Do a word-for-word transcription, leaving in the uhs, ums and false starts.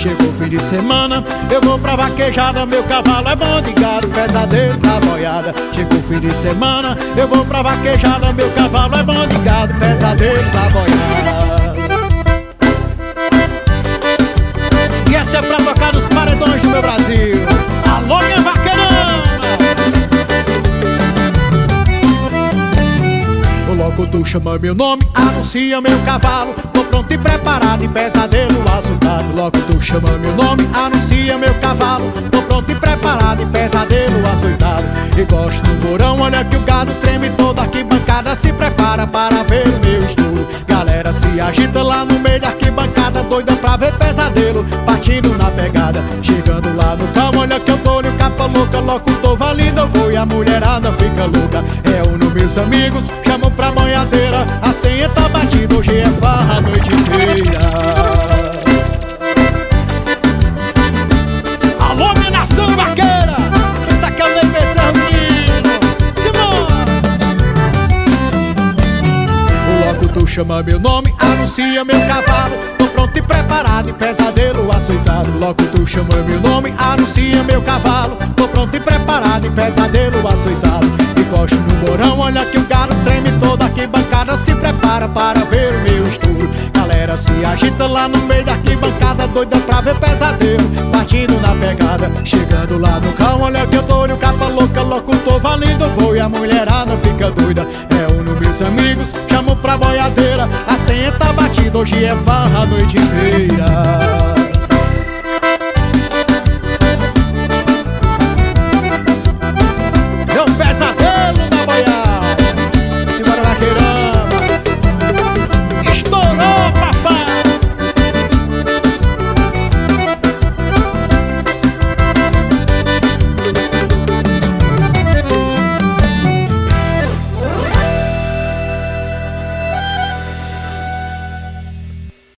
Chegou o fim de semana, eu vou pra vaquejada, meu cavalo é bom de gado, pesadelo da boiada. Chegou o fim de semana, eu vou pra vaquejada, meu cavalo é bom de gado, pesadelo da boiada. E essa é pra tocar nos paredões do meu Brasil. Alô, minha vaqueirama! O locutor chama meu nome, anuncia meu cavalo, tô pronto e preparado, e pesadelo açucado. O locutor chama meu nome, anuncia meu cavalo, tô pronto e preparado, e pesadelo açucado. E gosto do morão, olha que o gado treme toda arquibancada, se prepara para ver o meu estouro. Galera se agita lá no meio da arquibancada, doida pra ver pesadelo, partindo na pegada. Chegando lá no calmo, olha que eu tô no capa louca, locutor valida o boi, a mulherada fica louca. É um dos meus amigos, chamam pra banhadeira, a senha tá batida, hoje é farra a noite inteira. Alô, minha nação vaqueira, essa aqui é o D P C Menino, Simão. O locutor chama meu nome, anuncia meu cavalo, tô pronto e preparado, e pesadelo açoitado. O locutor chama meu nome, anuncia meu cavalo, tô pronto e preparado, e pesadelo açoitado. E gosto no morão, olha que o gado treme toda arquibancada, se prepara para ver o meu estouro. Galera se agita lá no meio da arquibancada, doida pra ver pesadelo, partindo na pegada. Chegando lá no calmo, olha que eu tô no capa louca, locutor valendo o boi, a mulherada fica doida. É um dos meus amigos, chamo pra boiadeira, a senha tá batida, hoje é farra a noite inteira.